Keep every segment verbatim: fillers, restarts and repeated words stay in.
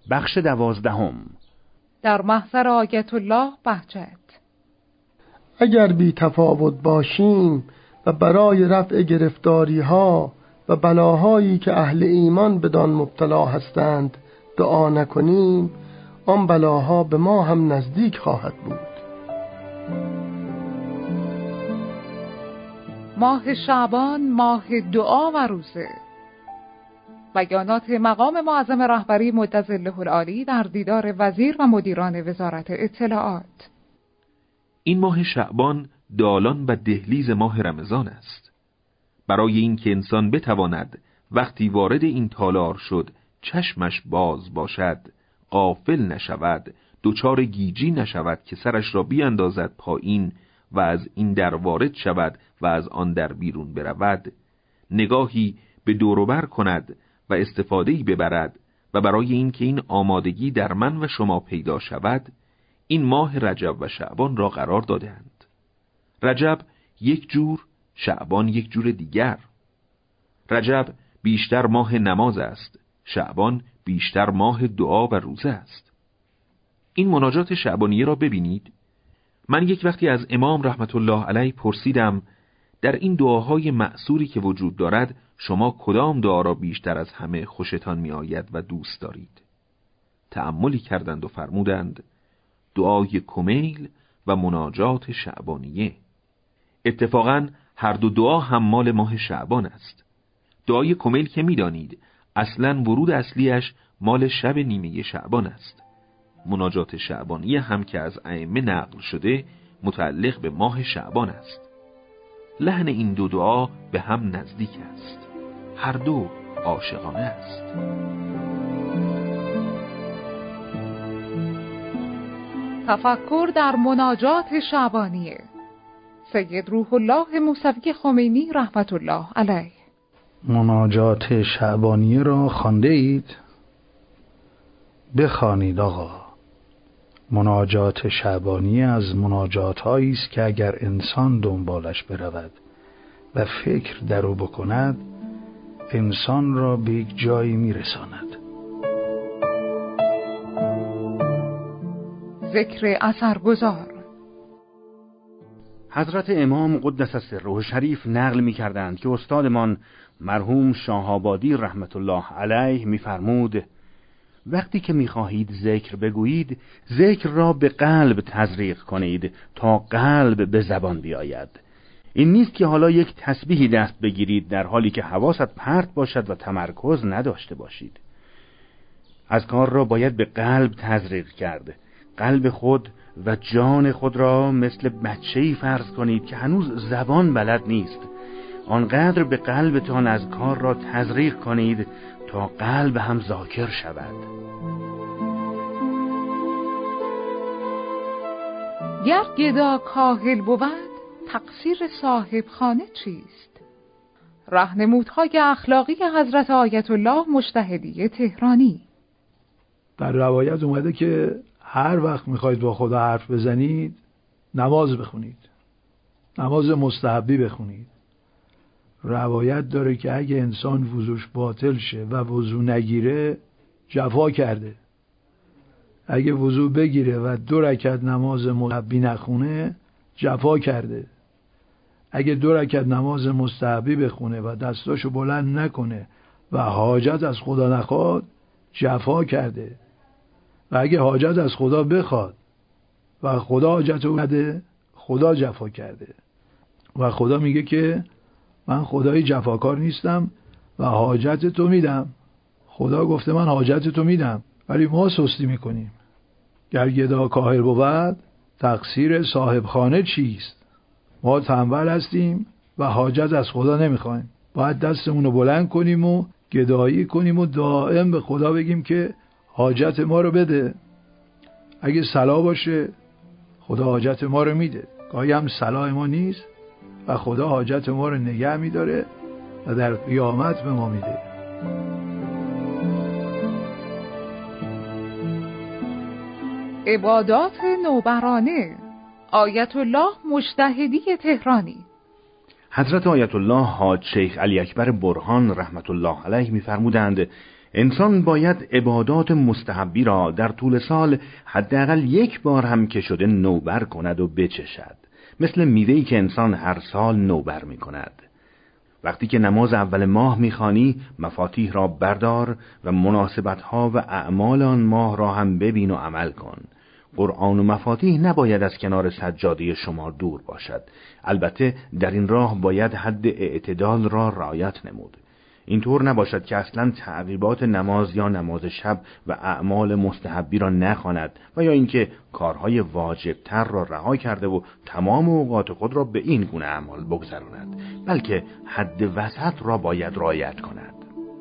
بخش دوازدهم. در محضر آیت الله بهجت. اگر بی تفاوت باشیم و برای رفع گرفتاری ها و بلاهایی که اهل ایمان بدان مبتلا هستند دعا نکنیم، آن بلاها به ما هم نزدیک خواهد بود. ماه شعبان ماه دعا و روزه. بیانات مقام معظم رهبری مدظله العالی در دیدار وزیر و مدیران وزارت اطلاعات. این ماه شعبان دالان و دهلیز ماه رمضان است. برای این که انسان بتواند وقتی وارد این تالار شد چشمش باز باشد، غافل نشود، دچار گیجی نشود که سرش را بیاندازد پایین و از این در وارد شود و از آن در بیرون برود، نگاهی به دور و بر کند و استفاده‌ای ببرد و برای این که این آمادگی در من و شما پیدا شود، این ماه رجب و شعبان را قرار دادند. رجب یک جور، شعبان یک جور دیگر. رجب بیشتر ماه نماز است، شعبان بیشتر ماه دعا و روزه است. این مناجات شعبانیه را ببینید. من یک وقتی از امام رحمت الله علیه پرسیدم در این دعاهای مأثوری که وجود دارد شما کدام دعا را بیشتر از همه خوشتان می آید و دوست دارید؟ تأملی کردند و فرمودند دعای کمیل و مناجات شعبانیه. اتفاقاً هر دو دعا هم مال ماه شعبان است. دعای کمیل که می دانید اصلاً ورود اصلیش مال شب نیمه شعبان است. مناجات شعبانیه هم که از ائمه نقل شده متعلق به ماه شعبان است. لحن این دو دعا به هم نزدیک است. هر دو عاشقانه است. تفکر در مناجات شعبانیه. سید روح الله موسوی خمینی رحمت الله علیه. مناجات شعبانیه را خوانده اید؟ بخوانید آقا. مناجات شعبانیه از مناجات هایی است که اگر انسان دنبالش برود و فکر در او بکند انسان را به یک جایی میرساند. ذکر اثرگذار. حضرت امام قدس سره شریف نقل می کردند که استادمان مرحوم شاهآبادی رحمت الله علیه می فرمود وقتی که می خواهید ذکر بگویید ذکر را به قلب تزریق کنید تا قلب به زبان بیاید. این نیست که حالا یک تسبیحی دست بگیرید در حالی که حواست پرت باشد و تمرکز نداشته باشید. از کار را باید به قلب تزریق کرد. قلب خود و جان خود را مثل بچه‌ای فرض کنید که هنوز زبان بلد نیست. آنقدر به قلبتان از کار را تزریق کنید تا قلب هم ذاکر شود. گر گدا کاهل بود تقصیر صاحب خانه چیست؟ راهنمودهای اخلاقی حضرت آیت الله مجتهدی تهرانی. در روایت اومده که هر وقت میخواید با خدا حرف بزنید نماز بخونید، نماز مستحبی بخونید. روایت داره که اگه انسان وضوش باطل شه و وضو نگیره جفا کرده، اگه وضو بگیره و دو رکعت نماز مستحبی نخونه جفا کرده، اگه دو رکعت نماز مستحبی بخونه و دستاشو بلند نکنه و حاجت از خدا نخواد جفا کرده، و اگه حاجت از خدا بخواد و خدا حاجت رو نده خدا جفا کرده. و خدا میگه که من خدای جفاکار نیستم و حاجت تو میدم. خدا گفته من حاجت تو میدم ولی ما سستی میکنیم. گر گدا کاهل بود تقصیر صاحب خانه چیست؟ ما تنبل هستیم و حاجت از خدا نمیخوایم. باید دستمون رو بلند کنیم و گدایی کنیم و دائم به خدا بگیم که حاجت ما رو بده. اگه صلاح باشه خدا حاجت ما رو میده، گاهی هم صلاح ما نیست و خدا حاجت ما رو نگه میداره و در قیامت به ما میده. عبادات نوبرانه. آیت الله مجتهدی تهرانی. حضرت آیت الله حاج شیخ علی اکبر برهان رحمت الله علیه می‌فرمودند انسان باید عبادات مستحبی را در طول سال حداقل یک بار هم که شده نوبر کند و بچشد، مثل میوه‌ای که انسان هر سال نوبر می کند. وقتی که نماز اول ماه میخوانی، مفاتیح را بردار و مناسبتها و اعمال آن ماه را هم ببین و عمل کن. قرآن و مفاتیح نباید از کنار سجاده شما دور باشد. البته در این راه باید حد اعتدال را رعایت نمود. اینطور نباشد که اصلا تعقیبات نماز یا نماز شب و اعمال مستحبی را نخواند و یا اینکه کارهای واجبتر را رها کرده و تمام اوقات خود را به این گونه اعمال بگذراند، بلکه حد وسط را باید رعایت کند.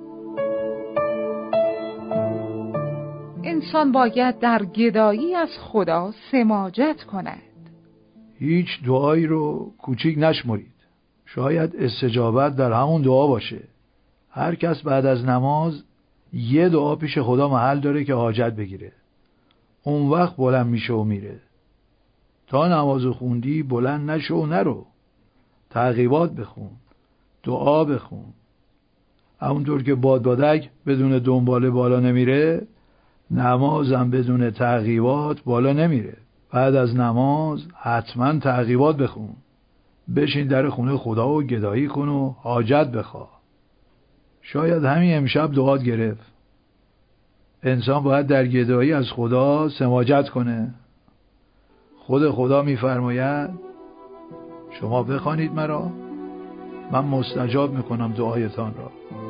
انسان باید در گدایی از خدا سماجت کند. هیچ دعایی رو کوچیک نشمرید. شاید استجابت در همون دعا باشه. هر کس بعد از نماز یه دعا پیش خدا محل داره که حاجت بگیره. اون وقت بلند میشه و میره. تا نماز خوندی بلند نشو و نرو. تعقیبات بخون، دعا بخون. همونطور که بادبادک بدون دنباله بالا نمیره، نمازم بدون تعقیبات بالا نمیره. بعد از نماز حتما تعقیبات بخون. بشین در خونه خدا و گدایی کن و حاجت بخواه. شاید همین امشب دعات گرفت. انسان باید در گدایی از خدا سماجت کنه. خود خدا میفرماید شما بخوانید مرا، من مستجاب میکنم دعایتان را.